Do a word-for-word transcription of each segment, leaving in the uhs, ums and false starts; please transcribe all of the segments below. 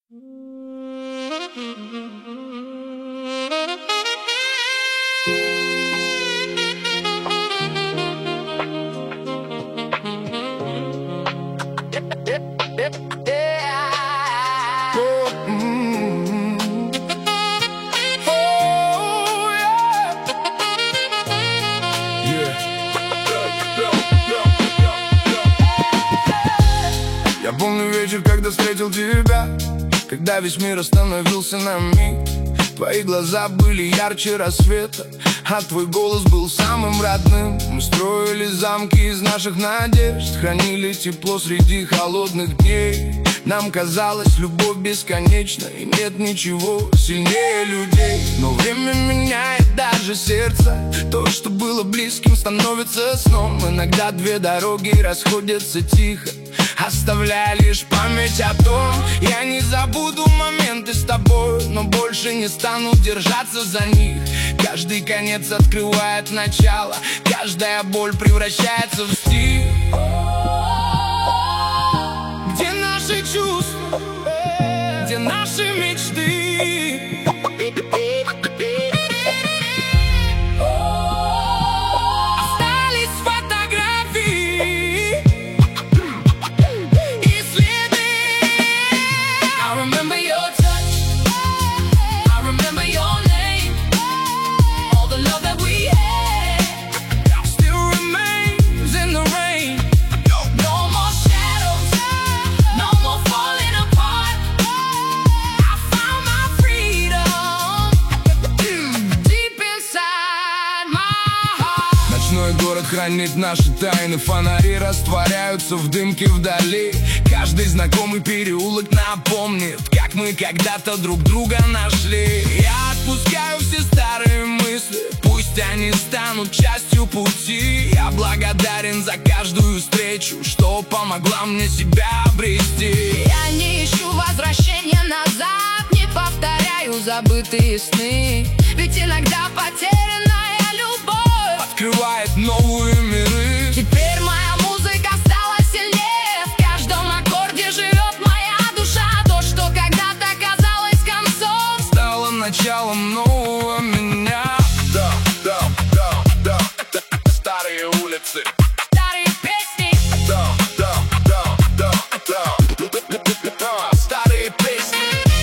Я помню вечер, когда встретил тебя, когда весь мир остановился на миг. Твои глаза были ярче рассвета, а твой голос был самым родным. Мы строили замки из наших надежд, хранили тепло среди холодных дней. Нам казалось, любовь бесконечна, и нет ничего сильнее людей. Но время меняет даже сердце, то, что было близким, становится сном. Иногда две дороги расходятся тихо, оставляя лишь память о том. Я не забуду моменты с тобой, но больше не стану держаться за них. Каждый конец открывает начало, каждая боль превращается в стих. Где наши чувства, где наши мечты? Остались фотографии и следы. I remember your touch, I remember your name. All the love that we had still remains in the rain. No more shadows, no more falling apart. I found my freedom deep inside my heart. Ночной город хранит наши тайны, фонари растворяются в дымке вдали. Каждый знакомый переулок напомнит, как мы когда-то друг друга нашли. Я отпускаю все старые мысли, пусть они станут частью пути. Я благодарен за каждую встречу, что помогла мне себя обрести. Я не ищу возвращения назад, не повторяю забытые сны. Ведь иногда потерянная любовь Открывает новые миры. теперь моя музыка стала сильнее. В каждом аккорде живет моя душа. То, что когда-то казалось концом, Стало началом нового меня. Да, да, да, да, да. Старые улицы. старые песни. Да, да, да, да, да. Старые песни.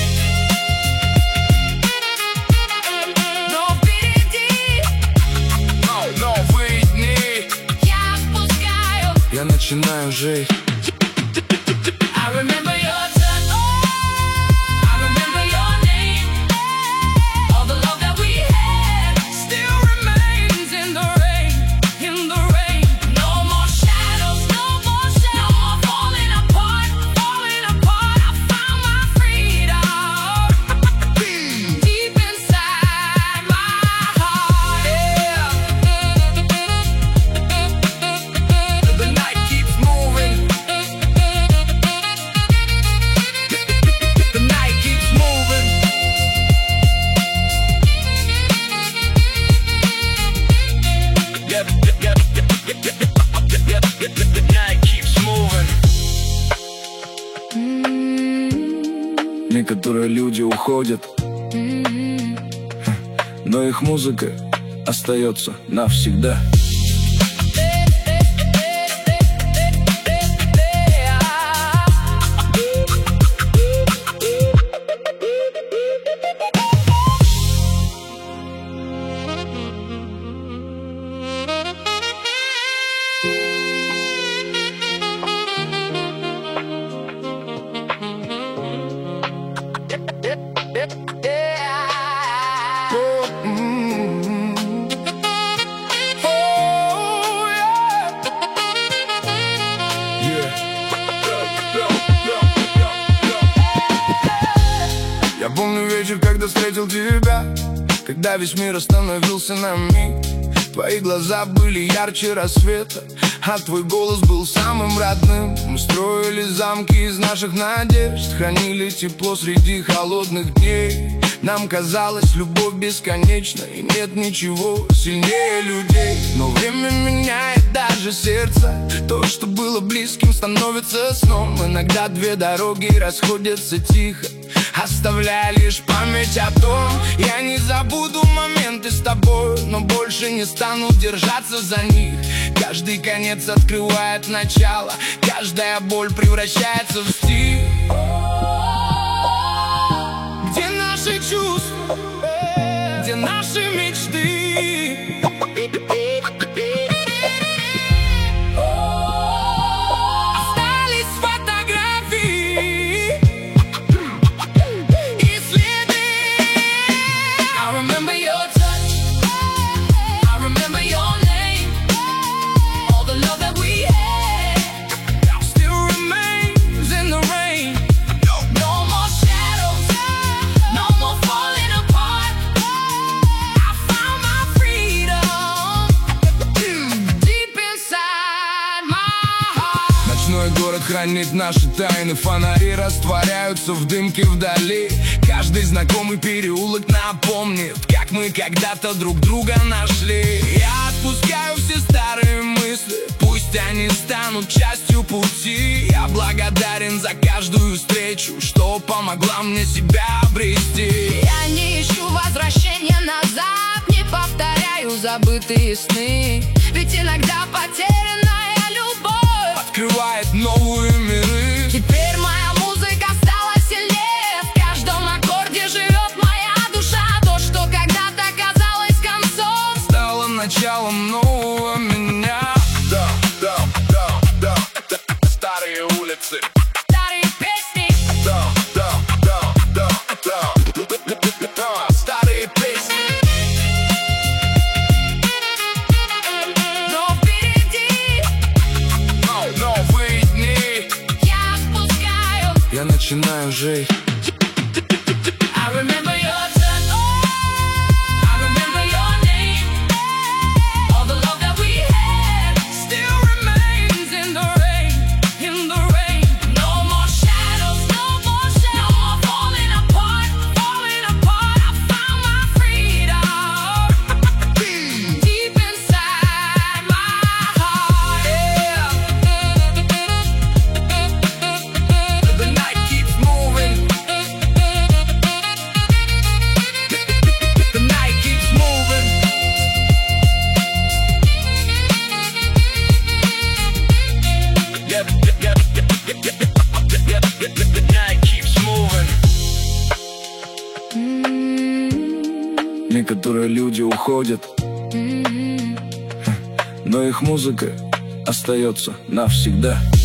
Но впереди Но- Новые дни. я отпускаю. Я начинаю жить. I remember your touch, I remember your name. All the love that we had Still remains in the rain, in the rain. no more shadows, no more shadows, no more falling apart, falling apart. I found my freedom deep inside my heart. The night keeps moving. The night keeps moving. Yeah, yeah, yeah, yeah, yeah, yeah, yeah, yeah. The night keeps moving. Некоторые люди уходят, но их музыка остается навсегда. Я помню вечер, когда встретил тебя, когда весь мир остановился на миг. Твои глаза были ярче рассвета, а твой голос был самым родным. Мы строили замки из наших надежд, хранили тепло среди холодных дней. Нам казалось, любовь бесконечна, и нет ничего сильнее людей. Но время меняет даже сердце, то, что было близким, становится сном. Иногда две дороги расходятся тихо, оставляя лишь память о том. Я не забуду моменты с тобой, но больше не стану держаться за них. Каждый конец открывает начало, каждая боль превращается в стих. Где наши чувства, где наши мечты? Остались фотографии и следы. I remember your touch, I remember your name. All the love that we had still remains in the rain. No more shadows, no more falling apart. I found my freedom deep inside my heart. Ночной город хранит наши тайны, фонари растворяются в дымке вдали. Каждый знакомый переулок напомнит, как мы когда-то друг друга нашли. Я отпускаю все старые мысли, пусть они станут частью пути. Я благодарен за каждую встречу, что помогла мне себя обрести. Я не ищу возвращения назад, не повторяю забытые сны. Ведь иногда потерянная любовь Открывает новые миры. теперь моя музыка стала сильнее. В каждом аккорде живет моя душа. То, что когда-то казалось концом, Стало началом нового меня. Да, да, да, да, да. Старые улицы. старые песни. Да, да, да, да, да, да. Старые песни. Но впереди Но- Новые дни. я отпускаю. Я начинаю жить. I remember your touch, I remember your name. All the love that we had Still remains in the rain, in the rain. no more shadows, no more shadows, no more falling apart, falling apart. I found my freedom deep inside my heart. The night keeps moving. The night keeps moving. Yeah, yeah, yeah, yeah, yeah, yeah, yeah, yeah. The night keeps moving. Некоторые люди уходят, но их музыка остается навсегда.